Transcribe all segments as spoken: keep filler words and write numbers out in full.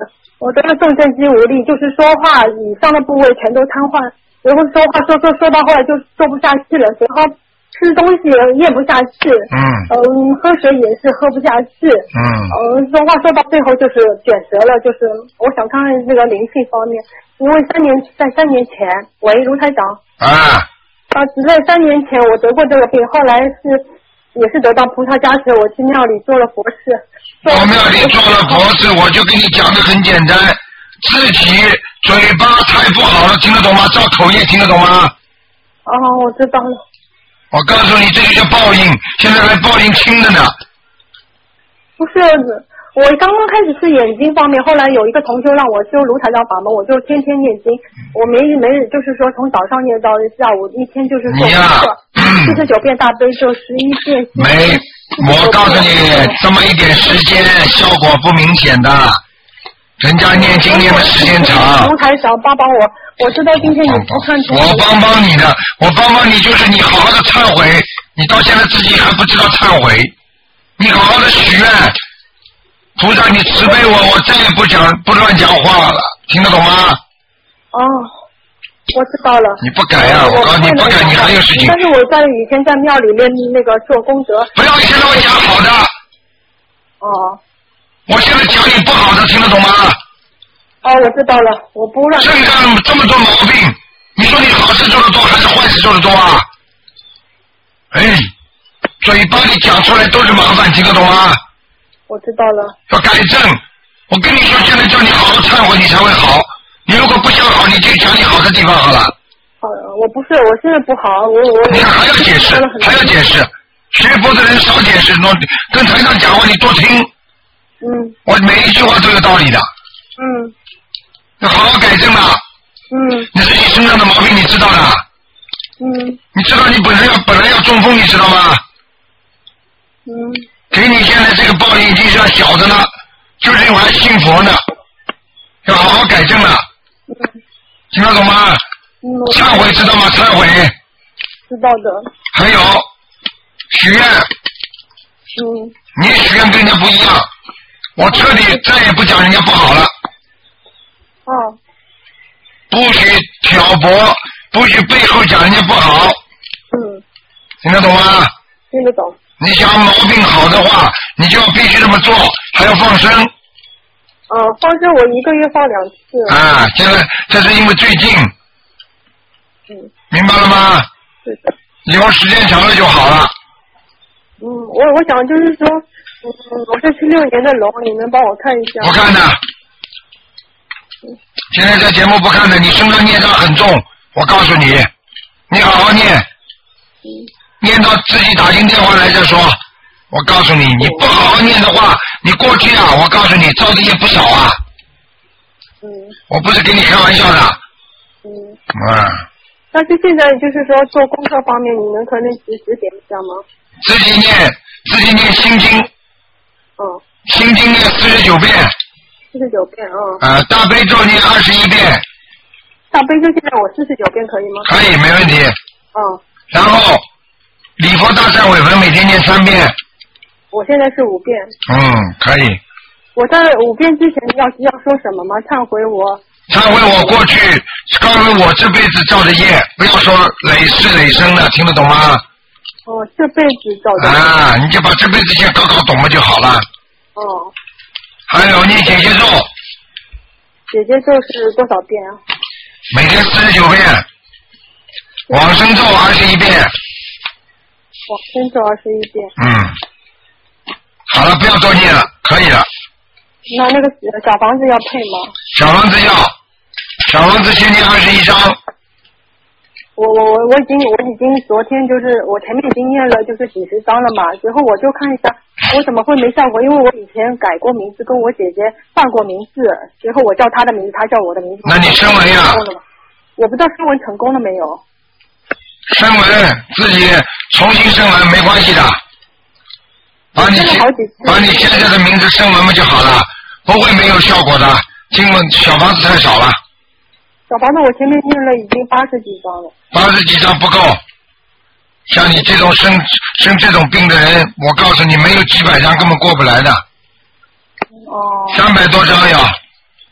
我这个重症肌无力，就是说话以上的部位全都瘫痪，然后说话说说说到后来就说不下去了，然后吃东西咽不下去， 嗯嗯，喝水也是喝不下去， 嗯嗯，说话说到最后就是卷舌了，就是我想看看这个灵性方面，因为三年在三年前，喂，卢台长， 啊， 啊，在三年前我得过这个病，后来是也是得到菩萨加持，我去庙里做了佛事。 到庙里做了佛事，我就跟你讲的很简单，自己嘴巴太不好了，听得懂吗？造口业听得懂吗？ 哦，我知道了。 我告诉你，这就叫报应，现在还报应轻的呢。 不是，我刚刚开始是眼睛方面，后来有一个同修让我修卢台长法门，我就天天念经，我没没就是说从早上念到下午，一天就是做功课，四十九遍大悲咒，十一遍。 没，我告诉你，这么一点时间效果不明显的，人家念经念的时间长。 卢台长帮帮我，我知道今天你不看图。 我帮帮你的，我帮帮你就是你好好的忏悔，你到现在自己还不知道忏悔，你好好的许愿。菩萨，你慈悲我，我再也不讲不乱讲话了，听得懂吗？ 哦，我知道了。 你不改啊！我告诉你不改，你还有事情。 但是我在以前在庙里面那个做功德。 不要一天到晚讲好的。 哦。 我现在讲你不好的，听得懂吗？ 哦，我知道了，我不乱。 身上这么多毛病，你说你好事做得多还是坏事做得多啊？哎，嘴巴里讲出来都是麻烦，听得懂吗？ 我知道了。 要改正，我跟你说，现在叫你好好忏悔，你才会好。你如果不想好，你就讲你好的地方好了。 好，我不是，我现在不好，我我。 你看还要解释，还要解释，学佛的人少解释，多跟台上讲话你多听。 嗯。 我每一句话都有道理的。 嗯。 要好好改正了。 嗯。 你自己身上的毛病你知道的。 嗯。 你知道你本来要本来要中风，你知道吗？ 嗯。 给你现在这个报应已经是要小的了，就是因为还信佛呢，要好好改正了。 嗯。 听得懂吗？ 嗯。 忏悔知道吗？忏悔。 知道的。 还有许愿。 嗯。 你许愿跟人家不一样，我彻底再也不讲人家不好了。 哦。 不许挑拨，不许背后讲人家不好。 嗯。 听得懂吗？ 听得懂。 你想毛病好的话，你就必须这么做，还要放生。 嗯，放生我一个月放两次。 啊，现在这是因为最近。 嗯。 明白了吗？ 对的。 以后时间长了就好了。 嗯，我我想就是说，嗯，我是七六年的龙，你能帮我看一下？ 不看的。嗯。现在这节目不看的，你身上孽障很重，我告诉你，你好好念。 嗯。 念到自己打进电话来再说，我告诉你，你不好好念的话，你过去啊，我告诉你，造的业不少啊。 嗯。 我不是跟你开玩笑的。 嗯。 啊。 但是现在就是说做功课方面，你能可能指指点一下吗？ 自己念，自己念心经。 嗯。 心经念四十九遍。 四十九遍啊。 啊，大悲咒念二十一遍。 大悲咒现在我四十九遍可以吗？ 可以，没问题。 嗯。 然后。礼佛大忏悔文每天念三遍。 我现在是五遍。 嗯，可以。 我在五遍之前要要说什么吗？忏悔我。 忏悔我过去，告诉我这辈子造的业，不要说累世累生的，听得懂吗？ 哦，这辈子造的。 啊，你就把这辈子先搞搞懂了就好了。 哦。 还有念姐姐咒。 姐姐咒是多少遍啊？ 每天四十九遍。往生咒二十一遍。 往生咒二十一遍。 嗯，好了，不要多念了，可以了。 那那个小房子要配吗？ 小房子要，小房子先念二十一张。 我我我我已经我已经昨天就是我前面已经念了就是几十张了嘛，之后我就看一下我怎么会没效果，因为我以前改过名字，跟我姐姐换过名字，之后我叫她的名字，她叫我的名字。 那你声纹呀？ 我不知道声纹成功了没有。 声纹自己重新声纹没关系的，把你把你现在的名字声纹嘛就好了，不会没有效果的。经文小房子太少了。 小房子我前面念了已经八十几张了。 八十几张不够，像你这种生生这种病的人，我告诉你，没有几百张根本过不来的。 哦。 三百多张要。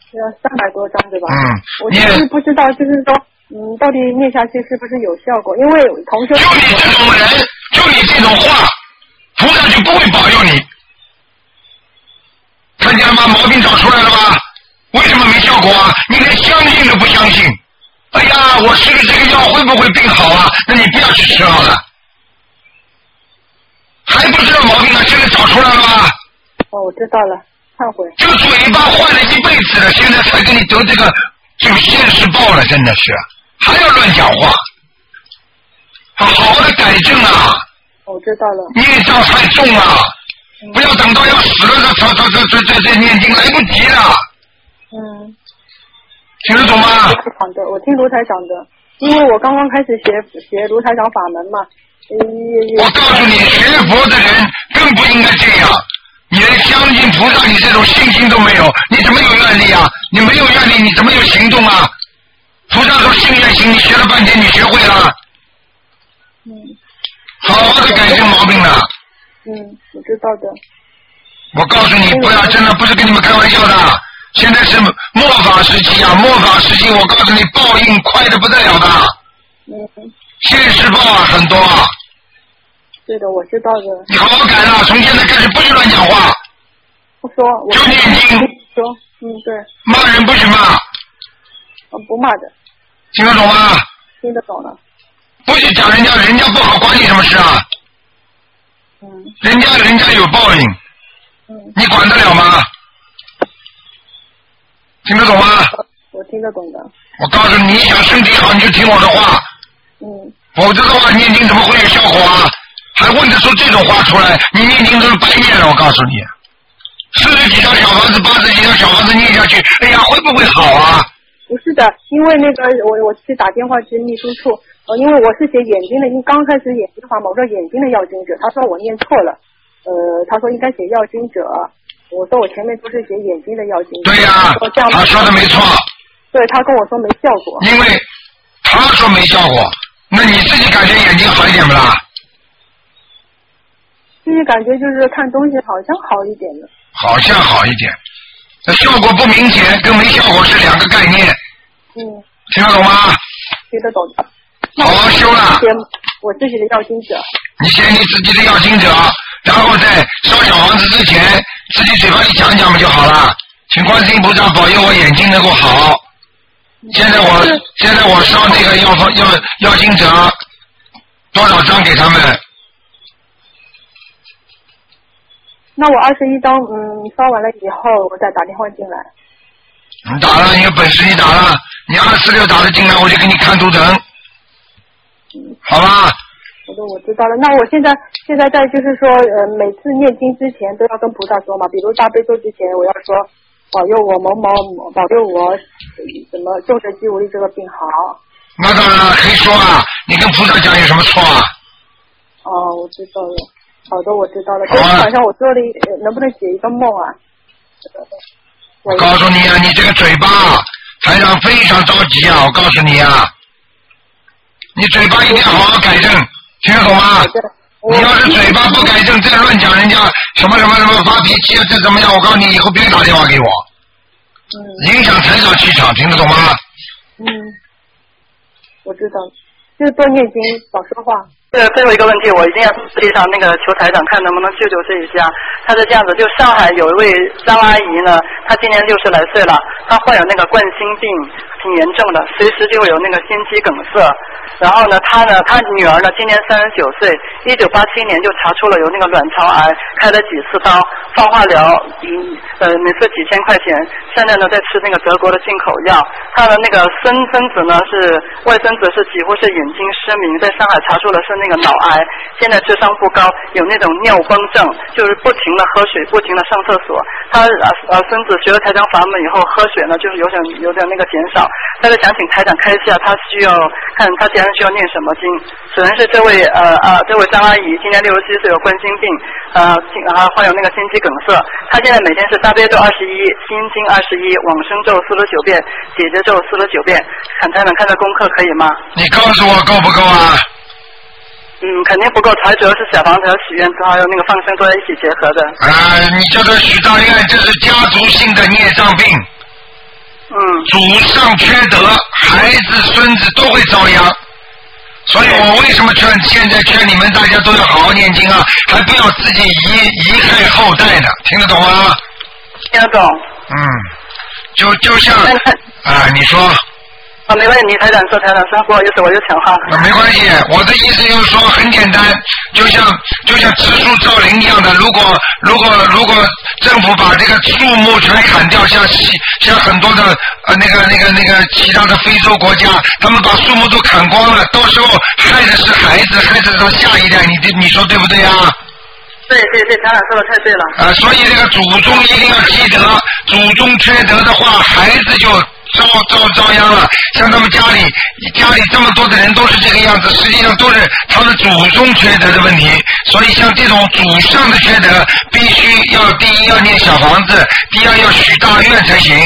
要三百多张对吧？ 嗯， 我就是不知道，就是说，嗯，到底念下去是不是有效果？因为同学就你这种人，就你这种话，菩萨就不会保佑你。看见了吗？毛病找出来了吧？为什么没效果啊？你连相信都不相信。哎呀，我吃了这个药会不会病好啊？那你不要去吃好了。还不知道毛病啊？现在找出来了吧？ 哦，我知道了，忏悔。 这个嘴巴坏了一辈子了，现在才给你得这个这个现世报了，真的是，还要乱讲话，好好的改正啊！ 我知道了。 孽障太重了，嗯、不要等到要死了这这这这这这念经来不及了。 嗯。 听得懂吗？ 好的，我听卢台长的，因为我刚刚开始学学卢台长法门嘛。 我告诉你，学佛的人更不应该这样。你连相信菩萨你这种信心都没有，你怎么有愿力啊？你没有愿力，你怎么有行动啊？菩萨说信愿行，你学了半天，你学会了。 嗯。 好好的改正毛病了。 嗯，我知道的。 我告诉你，不要真的不是跟你们开玩笑的。现在是末法时期啊，末法时期，我告诉你，报应快得不得了的。 嗯。 现世报啊，很多啊。 对的，我知道的。 你好好改了，从现在开始不许乱讲话。 不说，我就念经。 说，嗯，对。 骂人不许骂。 我不骂的。 听得懂吗？ 听得懂了。 不许讲人家，人家不好，关你什么事啊？ 嗯。 人家人家有报应。 嗯。 你管得了吗？听得懂吗？ 我听得懂的。 我告诉你，你想身体好，你就听我的话。 嗯。 否则的话，念经怎么会有效果啊？还问得出这种话出来，你念经都是白念了。我告诉你，四十几张小房子，八十几张小房子念下去，哎呀，会不会好啊？ 不是的，因为那个我我去打电话去秘书处，呃，因为我是写眼睛的，因刚开始眼睛的话嘛，我说眼睛的要经者，他说我念错了，呃，他说应该写要经者，我说我前面都是写眼睛的要经者。 对呀、啊，他说的没错。 对，他跟我说没效果。 因为他说没效果，那你自己感觉眼睛好一点不啦？ 自己感觉就是看东西好像好一点的。 好像好一点，那效果不明显，跟没效果是两个概念。 嗯。 听得懂吗？ 听得懂的。 好好修了。 我自己的要经者。 你写你自己的要经者，然后在烧小房子之前，自己嘴巴里讲讲嘛就好了。请观世音菩萨保佑我眼睛能够好。现在我现在我烧那个要要要经者多少张给他们？ 那我二十一张，嗯，烧完了以后，我再打电话进来。 你打了，你有本事你打了，你二四六打了进来，我就给你看图腾。 嗯。 好吧。 好的，我知道了。那我现在现在在就是说，呃，每次念经之前都要跟菩萨说嘛，比如大悲咒之前，我要说保佑我某某某，保佑我什么重症肌无力这个病好。 那当然了，可以说啊，你跟菩萨讲有什么错啊？ 哦，我知道了。好的，我知道了。昨天晚上我做了一，能不能解一个梦啊？ 我告诉你啊，你这个嘴巴，台长非常着急啊！我告诉你啊，你嘴巴一定要好好改正，听得懂吗？你要是嘴巴不改正，再乱讲人家什么什么什么发脾气啊，这怎么样？我告诉你，以后别打电话给我， 嗯， 影响台长气场，听得懂吗？ 嗯，我知道，就是多念经，少说话。 这最后一个问题，我一定要实际上那个求台长看能不能救救这一下。他是这样子，就上海有一位张阿姨呢，她今年六十来岁了，她患有那个冠心病，挺严重的，随时就会有那个心肌梗塞。然后呢，她呢，她女儿呢，今年三十九岁，一九八七年就查出了有那个卵巢癌，开了几次刀，放化疗，一呃每次几千块钱。现在呢，在吃那个德国的进口药。她的那个孙孙子呢是外孙子是几乎是眼睛失明，在上海查出了是那个脑癌，现在智商不高，有那种尿崩症，就是不停的喝水，不停的上厕所。他呃孙子学了台长法门以后，喝水呢就是有点有点那个减少。但是想请台长开一下，他需要看他现在需要念什么经。首先是这位呃呃这位张阿姨，今年六十七岁，有冠心病，呃啊患有那个心肌梗塞。她现在每天是大悲咒二十一，心经二十一，往生咒四十九遍，解结咒四十九遍。看台长看这功课可以吗？ 你告诉我够不够啊？ 嗯，肯定不够，才主要是小房子和许愿还有那个放生都在一起结合的。 啊、呃，你叫做许大愿，这是家族性的孽障病。 嗯。 祖上缺德，孩子孙子都会遭殃。所以我为什么劝现在劝你们大家都要好好念经啊，还不要自己遗遗害后代呢，听得懂吗？ 听得懂。 嗯，就就像啊，你说。 啊，没关系，你台长说，台长说，不好意思，我就抢话。 没关系，我的意思就是说很简单，就像就像植树造林一样的，如果如果如果政府把这个树木全砍掉，像像很多的呃那个那个那个其他的非洲国家，他们把树木都砍光了，到时候害的是孩子，害的是下一代，你你说对不对啊？ 对对对，台长说的太对了。 呃，所以这个祖宗一定要积德，祖宗缺德的话，孩子就遭遭遭殃了。像他们家里家里这么多的人都是这个样子，实际上都是他们祖宗缺德的问题。所以像这种祖上的缺德，必须要第一要念小房子，第二要许大愿才行。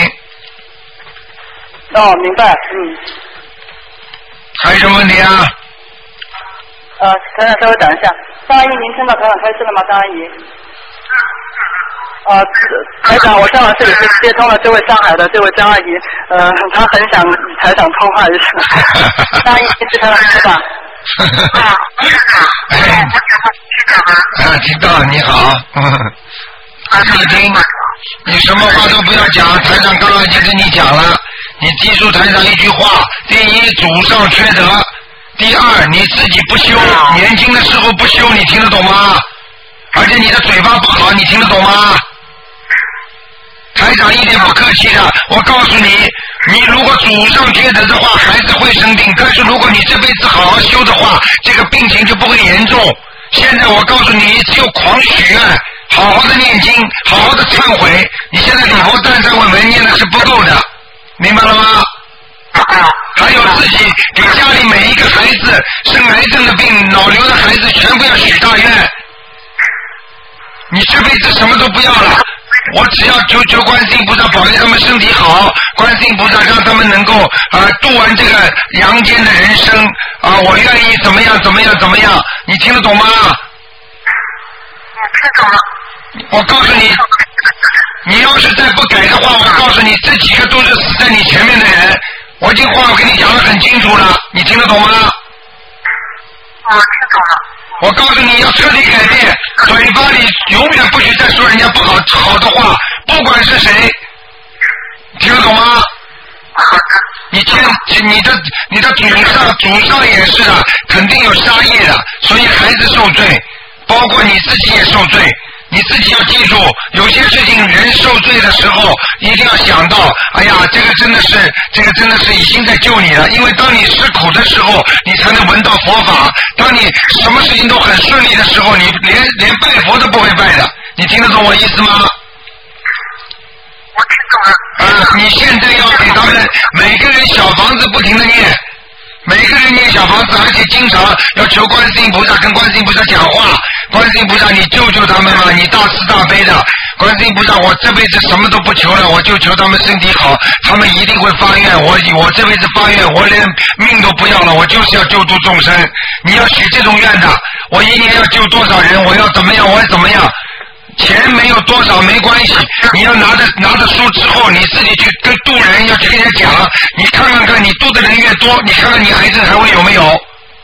哦，明白，嗯。 还有什么问题啊？ 呃，台长稍微等一下，张阿姨，您听到台长开示了吗？张阿姨。呃，台长，我上完这里是接通了这位上海的这位张阿姨，呃，她很想与台长通话一下。张阿姨，是台长是吧？ 啊，哎，啊，听到，你好，嗯，你听，你什么话都不要讲，台长刚刚已经跟你讲了，你记住台长一句话：第一，祖上缺德；第二，你自己不修，年轻的时候不修，你听得懂吗？而且你的嘴巴不好，你听得懂吗？台长一点不客气的，我告诉你，你如果祖上缺德的话，孩子会生病；但是如果你这辈子好好修的话，这个病情就不会严重。现在我告诉你，只有狂许愿，好好的念经，好好的忏悔。你现在礼佛大忏悔文念的是不够的，明白了吗？还有自己给家里每一个孩子生癌症的病、脑瘤的孩子，全部要许大愿。你这辈子什么都不要了。我只要求求观世音菩萨保佑他们身体好，观世音菩萨让他们能够啊、呃、度完这个阳间的人生啊、呃，我愿意怎么样怎么样怎么样，你听得懂吗？ 我听懂了。 我告诉你，你要是再不改的话，我告诉你，这几个都是死在你前面的人。我已经话我跟你讲得很清楚了，你听得懂吗？ 我听懂了。 我告诉你要彻底改变，嘴巴里永远不许再说人家不好好的话，不管是谁，听得懂吗？你欠你的你的祖上祖上也是的，肯定有杀业的，所以孩子受罪，包括你自己也受罪。你自己要记住，有些事情人受罪的时候，一定要想到，哎呀，这个真的是，这个真的是已经在救你了。因为当你吃苦的时候，你才能闻到佛法；当你什么事情都很顺利的时候，你连连拜佛都不会拜的。你听得懂我意思吗？ 我听懂了。 啊，你现在要给他们每个人小房子不停的念。每个人念小房子，而且经常要求观世音菩萨，跟观世音菩萨讲话。观世音菩萨，你救救他们嘛！你大慈大悲的，观世音菩萨，我这辈子什么都不求了，我就求他们身体好，他们一定会发愿。我我这辈子发愿，我连命都不要了，我就是要救度众生。你要许这种愿的，我一年要救多少人，我要怎么样，我要怎么样。钱没有多少没关系，你要拿着拿着书之后，你自己去跟渡人，要去跟人家讲，你看看看，你渡的人越多，你看看你癌症还会有没有？ 好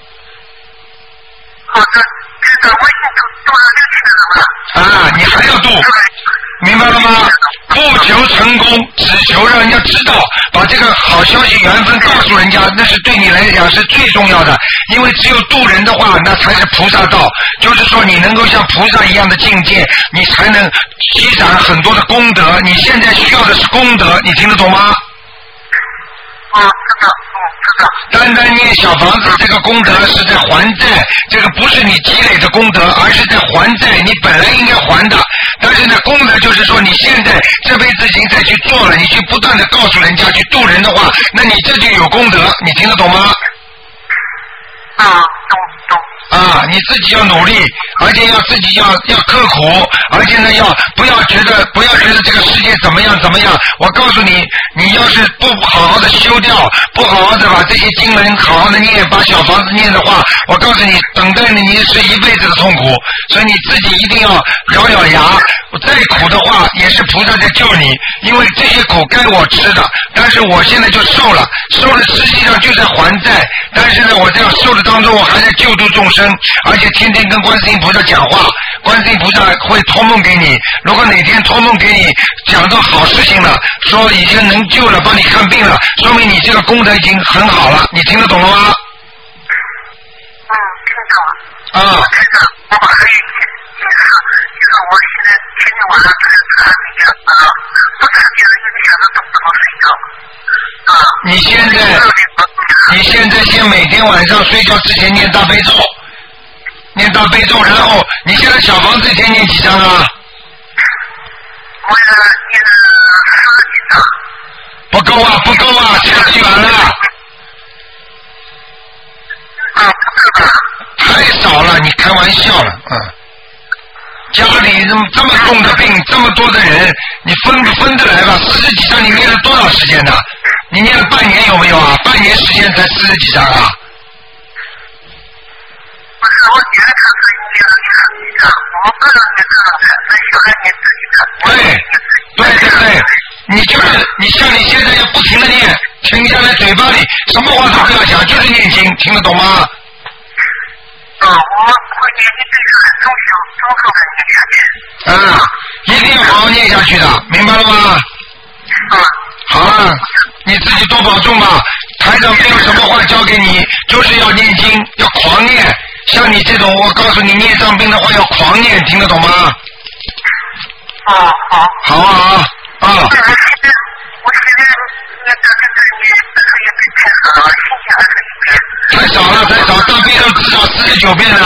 的，这个微信渡渡了六千人了。 啊，你还要渡，明白了吗？不求成功，只求让人家知道，把这个好消息缘分告诉人家，那是对你来讲是最重要的。因为只有渡人的话，那才是菩萨道，就是说你能够像菩萨一样的境界，你才能积攒很多的功德。你现在需要的是功德，你听得懂吗？ 啊，知道，嗯，知道。 单单念小房子，这个功德是在还债，这个不是你积累的功德，而是在还债，你本来应该还的。但是呢，功德就是说你现在这辈子已经在去做了，你去不断的告诉人家去渡人的话，那你这就有功德，你听得懂吗？ 啊，懂懂。 啊，你自己要努力，而且要自己要要刻苦，而且呢要不要觉得不要觉得这个世界怎么样怎么样。我告诉你，你要是不好好的修掉，不好好的把这些经文好好的念，把小房子念的话，我告诉你，等待你是一辈子的痛苦。所以你自己一定要咬咬牙， 我再苦的话也是菩萨在救你，因为这些苦该我吃的，但是我现在就受了，受了实际上就在还债，但是呢我在受的当中我还在救度众生，而且天天跟观世音菩萨讲话，观世音菩萨会托梦给你，如果哪天托梦给你讲到好事情了，说已经能救了，帮你看病了，说明你这个功德已经很好了，你听得懂了吗？ 嗯，听懂了。 啊， 台长，我还有一件件事，就是我现在天天晚上看看那个啊，不看别人影响的怎么睡觉啊？ 你现在你现在先每天晚上睡觉之前念大悲咒，念大悲咒，然后你现在小房子一天念几张啊？ 我要念四十几张。 不够啊，不够啊，差太远了。 啊，不够吧？ 太少了，你开玩笑了，嗯。家里这么这么重的病，这么多的人，你分分得来吧？四十几张，你念了多少时间呢？你念了半年有没有啊？半年时间才四十几张啊？ 不是，我觉得他是念了四十几张，我个人念可能才是小孩念自己的。 对，对对对，你就是你像你现在要不停的念，停下来嘴巴里什么话都不要讲，就是念经，听得懂吗？ 啊，我会念一辈子很忠心、忠厚的念下去。 啊，一定要好好念下去的，明白了吗？ 啊。 好了，你自己多保重吧。台长没有什么话教给你，就是要念经，要狂念。像你这种，我告诉你，孽障病的话要狂念，听得懂吗？ 啊，好。 好啊啊啊！ 我现在，我现在念这个这念这个也太少了，心情还是一遍。 太少了，太少，大悲咒至少四十九遍了。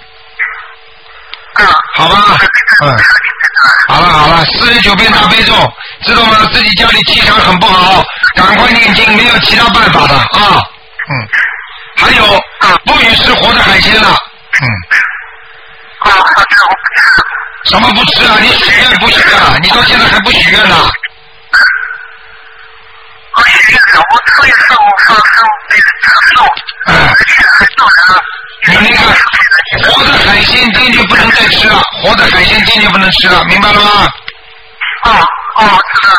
啊。 好吧，嗯。好了好了，四十九遍大悲咒，知道吗？自己家里气场很不好，赶快念经，没有其他办法的啊。嗯。还有，不许吃活的海鲜了。嗯。 啊，好的，我不吃。 什么不吃啊？你许愿不许啊？你到现在还不许愿呢？ 我许愿了，我初一十五放生被人承受，而且还救人。 你那个活的海鲜坚决不能再吃了，活的海鲜坚决不能吃了，明白了吗？ 哦哦，知道。